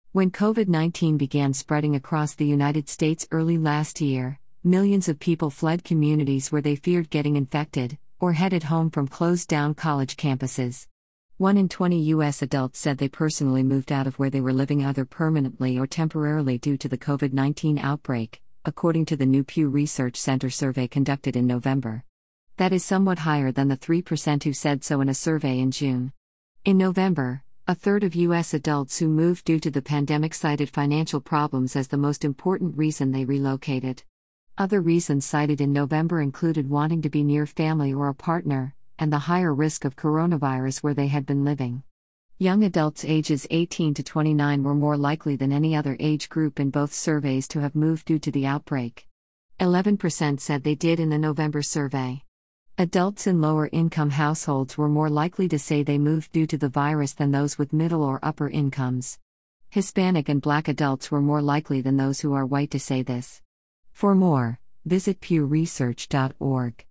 When COVID-19 began spreading across the United States early last year, millions of people fled communities where they feared getting infected, or headed home from closed-down college campuses. 1 in 20 U.S. adults said they personally moved out of where they were living either permanently or temporarily due to the COVID-19 outbreak, according to the new Pew Research Center survey conducted in November. That is somewhat higher than the 3% who said so in a survey in June. In November, a third of U.S. adults who moved due to the pandemic cited financial problems as the most important reason they relocated. Other reasons cited in November included wanting to be near family or a partner, and the higher risk of coronavirus where they had been living. Young adults ages 18 to 29 were more likely than any other age group in both surveys to have moved due to the outbreak. 11% said they did in the November survey. Adults in lower-income households were more likely to say they moved due to the virus than those with middle or upper incomes. Hispanic and Black adults were more likely than those who are white to say this. For more, visit pewresearch.org.